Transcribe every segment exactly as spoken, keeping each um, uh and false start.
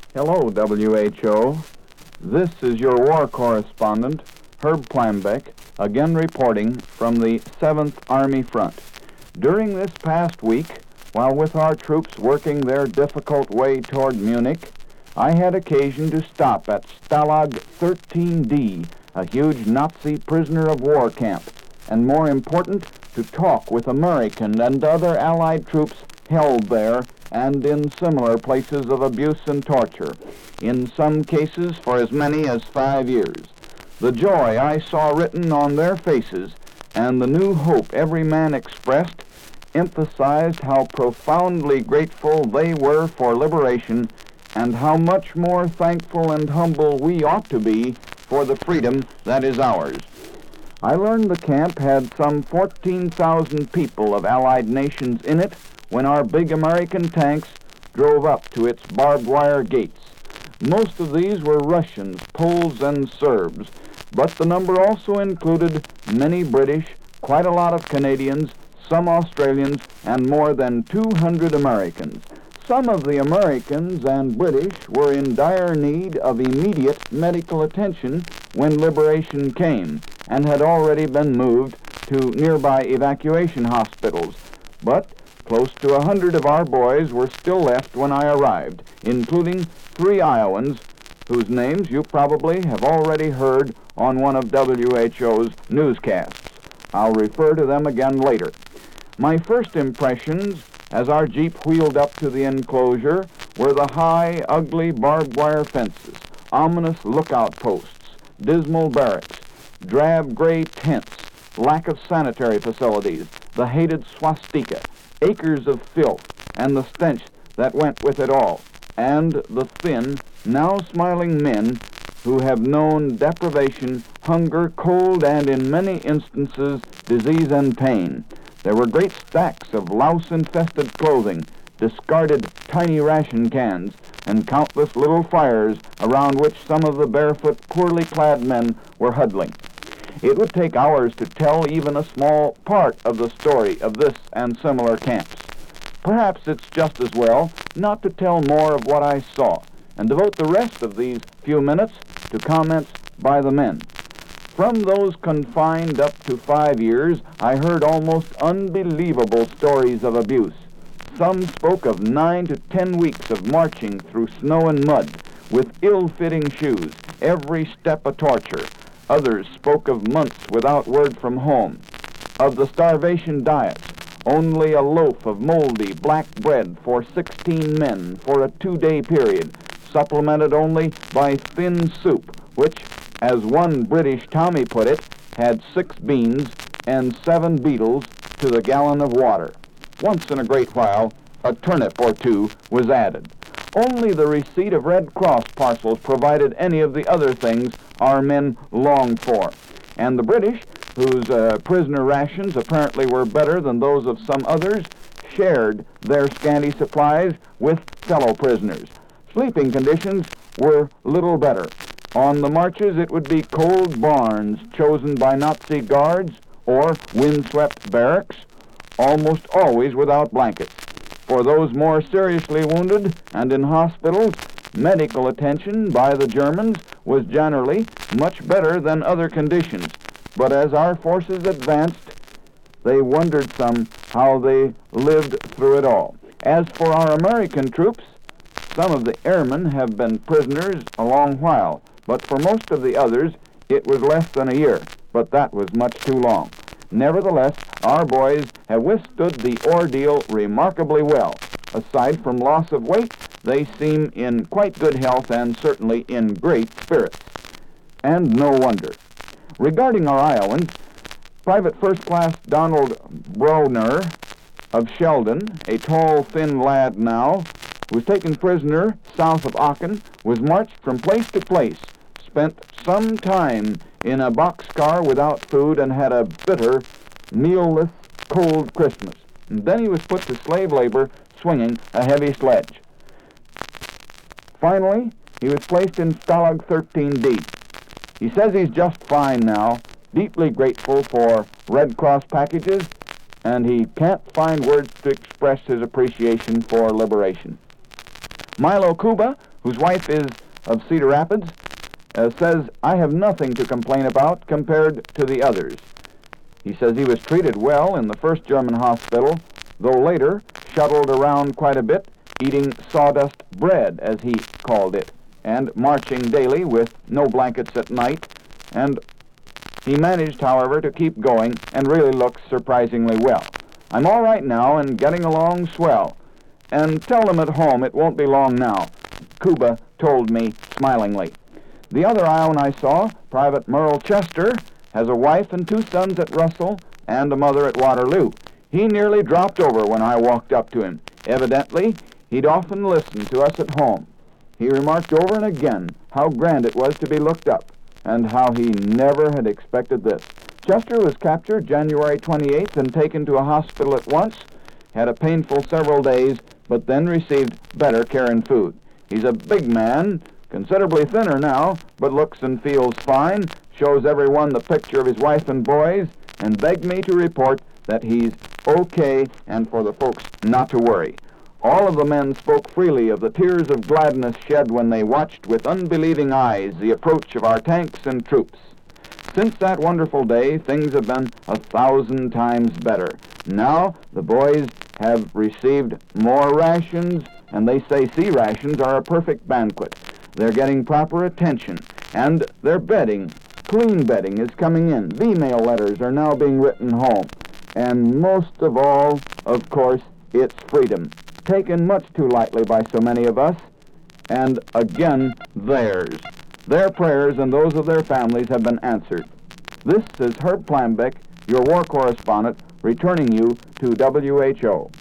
Hello, W H O. This is your war correspondent, Herb Planbeck, again reporting from the seventh Army Front. During this past week, while with our troops working their difficult way toward Munich, I had occasion to stop at Stalag thirteen D, a huge Nazi prisoner of war camp, and more important, to talk with American and other Allied troops held there and in similar places of abuse and torture, in some cases for as many as five years. The joy I saw written on their faces and the new hope every man expressed emphasized how profoundly grateful they were for liberation and how much more thankful and humble we ought to be for the freedom that is ours. I learned the camp had some fourteen thousand people of Allied nations in it when our big American tanks drove up to its barbed wire gates. Most of these were Russians, Poles, and Serbs, but the number also included many British, quite a lot of Canadians, some Australians, and more than two hundred Americans. Some of the Americans and British were in dire need of immediate medical attention when liberation came and had already been moved to nearby evacuation hospitals. But close to a hundred of our boys were still left when I arrived, including three Iowans whose names you probably have already heard on one of W H O's newscasts. I'll refer to them again later. My first impressions as our Jeep wheeled up to the enclosure were the high, ugly barbed wire fences, ominous lookout posts, dismal barracks, drab gray tents, lack of sanitary facilities, the hated swastika, acres of filth, and the stench that went with it all, and the thin, now smiling men who have known deprivation, hunger, cold, and in many instances, disease and pain. There were great stacks of louse-infested clothing, discarded tiny ration cans, and countless little fires around which some of the barefoot, poorly clad men were huddling. It would take hours to tell even a small part of the story of this and similar camps. Perhaps it's just as well not to tell more of what I saw and devote the rest of these few minutes to comments by the men. From those confined up to five years, I heard almost unbelievable stories of abuse. Some spoke of nine to ten weeks of marching through snow and mud with ill-fitting shoes, every step a torture. Others spoke of months without word from home, of the starvation diets, only a loaf of moldy black bread for sixteen men for a two-day period, supplemented only by thin soup, which, as one British Tommy put it, had six beans and seven beetles to the gallon of water. Once in a great while, a turnip or two was added. Only the receipt of Red Cross parcels provided any of the other things our men longed for. And the British, whose uh, prisoner rations apparently were better than those of some others, shared their scanty supplies with fellow prisoners. Sleeping conditions were little better. On the marches, it would be cold barns chosen by Nazi guards or windswept barracks, almost always without blankets. For those more seriously wounded and in hospitals, medical attention by the Germans was generally much better than other conditions. But as our forces advanced, they wondered some how they lived through it all. As for our American troops, some of the airmen have been prisoners a long while, but for most of the others, it was less than a year, but that was much too long. Nevertheless, our boys have withstood the ordeal remarkably well. Aside from loss of weight, they seem in quite good health and certainly in great spirits. And no wonder. Regarding our Iowans, Private First Class Donald Broner of Sheldon, a tall, thin lad now, who was taken prisoner south of Aachen, was marched from place to place, spent some time in a boxcar without food, and had a bitter, meal-less, cold Christmas. And then he was put to slave labor swinging a heavy sledge. Finally, he was placed in Stalag thirteen D. He says he's just fine now, deeply grateful for Red Cross packages, and he can't find words to express his appreciation for liberation. Milo Kuba, who whose wife is of Cedar Rapids, uh, says, "I have nothing to complain about compared to the others." He says he was treated well in the first German hospital, though later shuttled around quite a bit, eating sawdust bread, as he called it, and marching daily with no blankets at night. And he managed, however, to keep going and really looks surprisingly well. "I'm all right now and getting along swell. And tell them at home it won't be long now," Cuba told me smilingly. The other Iowan I saw, Private Merle Chester, has a wife and two sons at Russell and a mother at Waterloo. He nearly dropped over when I walked up to him. Evidently, he'd often listened to us at home. He remarked over and again how grand it was to be looked up, and how he never had expected this. Chester was captured January twenty-eighth and taken to a hospital at once, had a painful several days, but then received better care and food. He's a big man, considerably thinner now, but looks and feels fine, shows everyone the picture of his wife and boys, and begged me to report that he's okay and for the folks not to worry. All of the men spoke freely of the tears of gladness shed when they watched with unbelieving eyes the approach of our tanks and troops. Since that wonderful day, things have been a thousand times better. Now the boys have received more rations, and they say C rations are a perfect banquet. They're getting proper attention, and their bedding, clean bedding, is coming in. V-mail letters are now being written home. And most of all, of course, it's freedom, taken much too lightly by so many of us, and again, theirs. Their prayers and those of their families have been answered. This is Herb Plambeck, your war correspondent, returning you to W H O.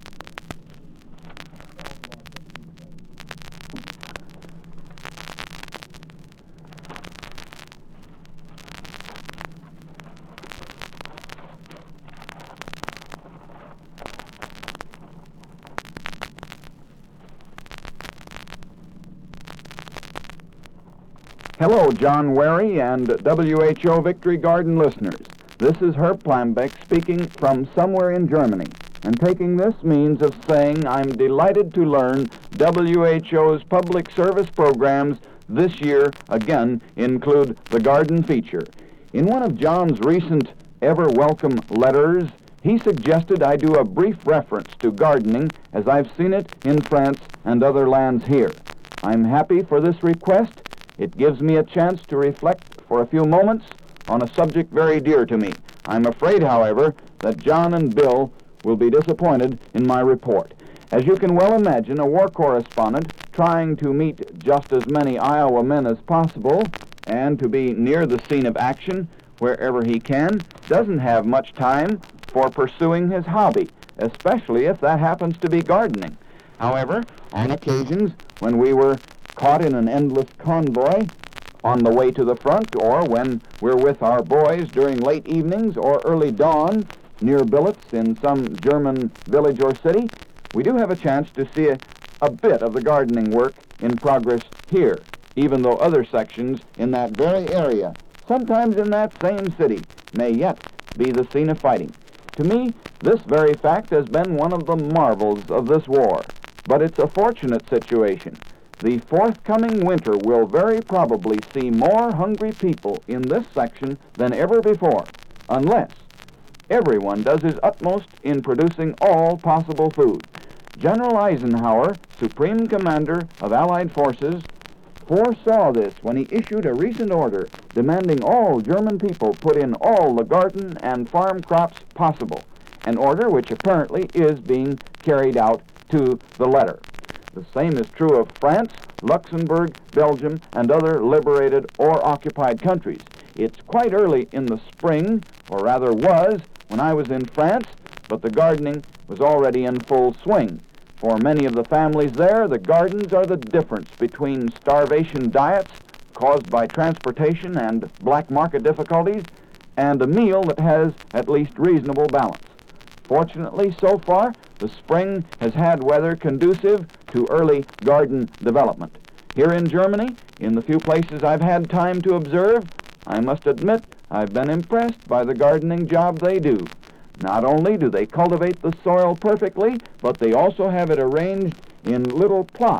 Hello, John Wary and W H O Victory Garden listeners. This is Herb Plambeck speaking from somewhere in Germany, and taking this means of saying I'm delighted to learn W H O's public service programs this year, again, include the garden feature. In one of John's recent ever-welcome letters, he suggested I do a brief reference to gardening as I've seen it in France and other lands here. I'm happy for this request. It gives me a chance to reflect for a few moments on a subject very dear to me. I'm afraid, however, that John and Bill will be disappointed in my report. As you can well imagine, a war correspondent trying to meet just as many Iowa men as possible and to be near the scene of action wherever he can doesn't have much time for pursuing his hobby, especially if that happens to be gardening. However, on occasions when we were caught in an endless convoy on the way to the front, or when we're with our boys during late evenings or early dawn near billets in some German village or city, we do have a chance to see a, a bit of the gardening work in progress here, even though other sections in that very area, sometimes in that same city, may yet be the scene of fighting. To me, this very fact has been one of the marvels of this war, but it's a fortunate situation. The forthcoming winter will very probably see more hungry people in this section than ever before, unless everyone does his utmost in producing all possible food. General Eisenhower, Supreme Commander of Allied Forces, foresaw this when he issued a recent order demanding all German people put in all the garden and farm crops possible, an order which apparently is being carried out to the letter. The same is true of France, Luxembourg, Belgium, and other liberated or occupied countries. It's quite early in the spring, or rather was, when I was in France, but the gardening was already in full swing. For many of the families there, the gardens are the difference between starvation diets caused by transportation and black market difficulties and a meal that has at least reasonable balance. Fortunately, so far, the spring has had weather conducive to early garden development. Here in Germany, in the few places I've had time to observe, I must admit I've been impressed by the gardening job they do. Not only do they cultivate the soil perfectly, but they also have it arranged in little plots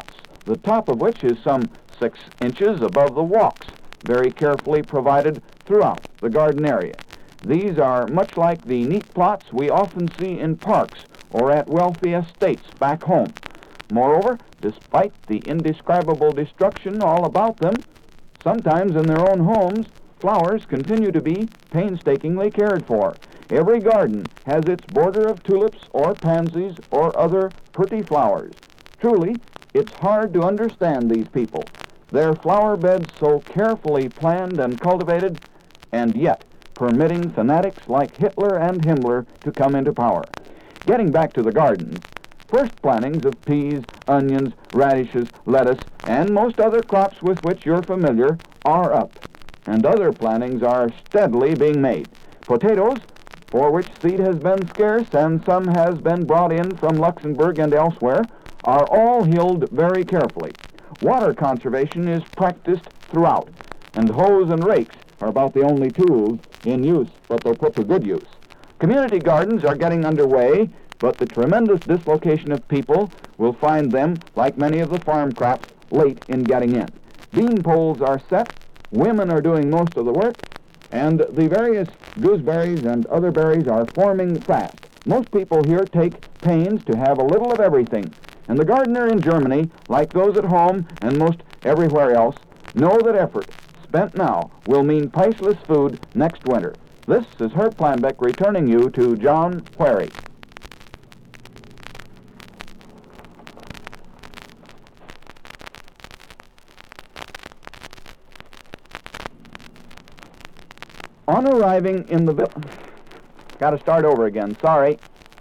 the top of which is some six inches above the walks, very carefully provided throughout the garden area. These are much like the neat plots we often see in parks or at wealthy estates back home. Moreover, despite the indescribable destruction all about them, sometimes in their own homes, flowers continue to be painstakingly cared for. Every garden has its border of tulips or pansies or other pretty flowers. Truly, it's hard to understand these people. Their flower beds so carefully planned and cultivated, and yet permitting fanatics like Hitler and Himmler to come into power. Getting back to the gardens, first plantings of peas, onions, radishes, lettuce, and most other crops with which you're familiar are up, and other plantings are steadily being made. Potatoes, for which seed has been scarce and some has been brought in from Luxembourg and elsewhere, are all hilled very carefully. Water conservation is practiced throughout, and hoes and rakes are about the only tools in use, but they're put to good use. Community gardens are getting underway, but the tremendous dislocation of people will find them, like many of the farm crops, late in getting in. Bean poles are set, women are doing most of the work, and the various gooseberries and other berries are forming fast. Most people here take pains to have a little of everything, and the gardener in Germany, like those at home and most everywhere else, know that effort spent now will mean priceless food next winter. This is Herb Planbeck returning you to John Wherry. On arriving in the village... Got to start over again, sorry.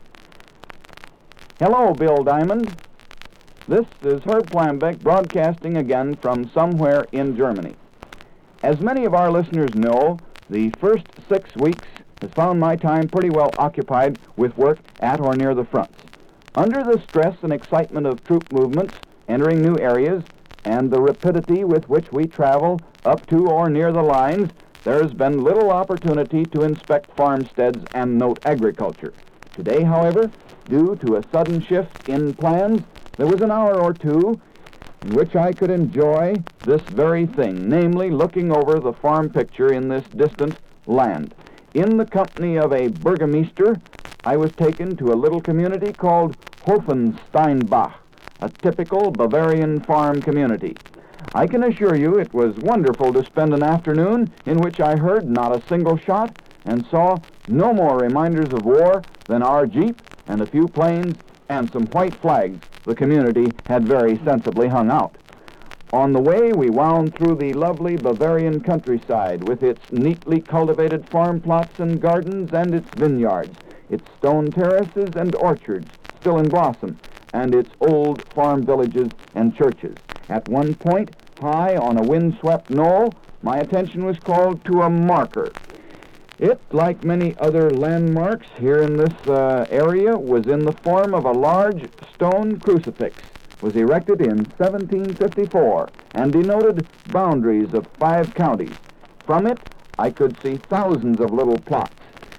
Hello, Bill Diamond. This is Herb Planbeck broadcasting again from somewhere in Germany. As many of our listeners know, the first six weeks has found my time pretty well occupied with work at or near the fronts. Under the stress and excitement of troop movements, entering new areas, and the rapidity with which we travel up to or near the lines, there has been little opportunity to inspect farmsteads and note agriculture. Today, however, due to a sudden shift in plans, there was an hour or two in which I could enjoy this very thing, namely looking over the farm picture in this distant land. In the company of a burgomaster, I was taken to a little community called Hofensteinbach, a typical Bavarian farm community. I can assure you it was wonderful to spend an afternoon in which I heard not a single shot and saw no more reminders of war than our jeep and a few planes and some white flags the community had very sensibly hung out. On the way, we wound through the lovely Bavarian countryside with its neatly cultivated farm plots and gardens and its vineyards, its stone terraces and orchards still in blossom, and its old farm villages and churches. At one point, high on a windswept knoll, my attention was called to a marker. It, like many other landmarks here in this uh, area, was in the form of a large stone crucifix, was erected in seventeen fifty-four, and denoted boundaries of five counties. From it, I could see thousands of little plots,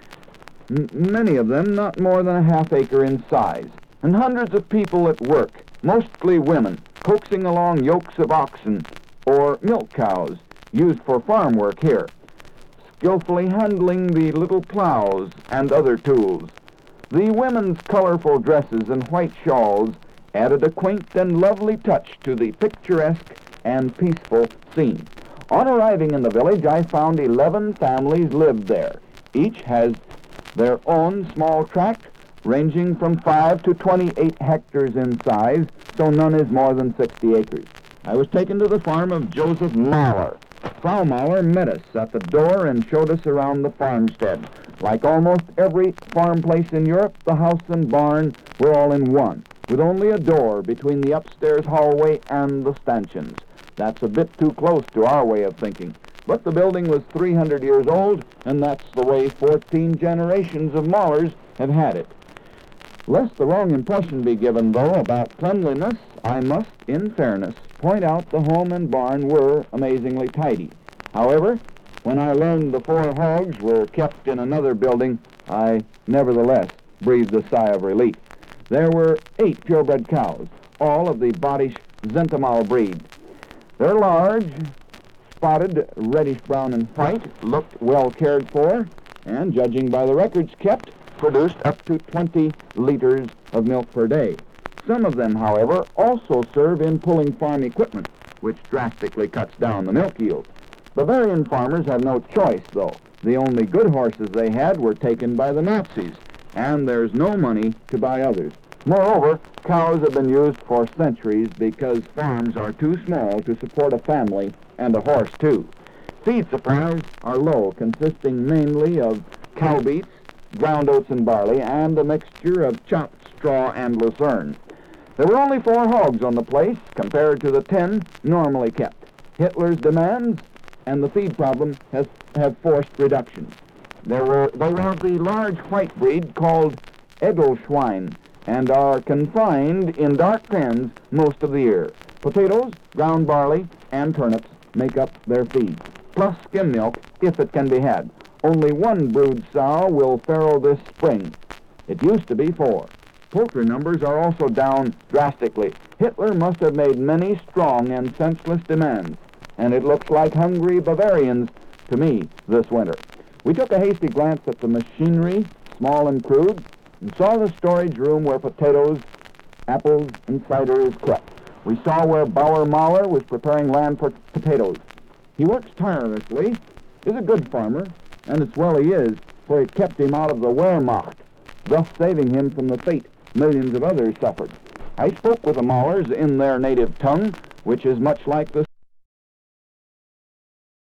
M- many of them not more than a half acre in size, and hundreds of people at work, mostly women, coaxing along yokes of oxen or milk cows used for farm work here, skillfully handling the little plows and other tools. The women's colorful dresses and white shawls added a quaint and lovely touch to the picturesque and peaceful scene. On arriving in the village, I found eleven families lived there. Each has their own small tract, ranging from five to twenty-eight hectares in size, so none is more than sixty acres. I was taken to the farm of Joseph Mahler. Frau Mahler met us at the door and showed us around the farmstead. Like almost every farm place in Europe, the house and barn were all in one, with only a door between the upstairs hallway and the stanchions. That's a bit too close to our way of thinking. But the building was three hundred years old, and that's the way fourteen generations of Mahlers have had it. Lest the wrong impression be given, though, about cleanliness, I must, in fairness, point out the home and barn were amazingly tidy. However, when I learned the four hogs were kept in another building, I nevertheless breathed a sigh of relief. There were eight purebred cows, all of the body, Zenthal breed. They're large, spotted, reddish-brown in white, looked well cared for, and, judging by the records kept, produced up to twenty liters of milk per day. Some of them, however, also serve in pulling farm equipment, which drastically cuts down the milk yield. Bavarian farmers have no choice, though. The only good horses they had were taken by the Nazis, and there's no money to buy others. Moreover, cows have been used for centuries because farms are too small to support a family, and a horse, too. Feed supplies are low, consisting mainly of cow beets, ground oats and barley, and a mixture of chopped straw and lucerne. There were only four hogs on the place, compared to the ten normally kept. Hitler's demands and the feed problem has have forced reduction. There were, they were of the large white breed called Edelschwein, and are confined in dark pens most of the year. Potatoes, ground barley, and turnips make up their feed, plus skim milk if it can be had. Only one brood sow will farrow this spring. It used to be four. Poultry numbers are also down drastically. Hitler must have made many strong and senseless demands, and it looks like hungry Bavarians to me this winter. We took a hasty glance at the machinery, small and crude, and saw the storage room where potatoes, apples, and cider is kept. We saw where Bauer Mahler was preparing land for potatoes. He works tirelessly, is a good farmer, and it's well he is, for it kept him out of the Wehrmacht, thus saving him from the fate millions of others suffered. I spoke with the Mahlers in their native tongue, which is much like the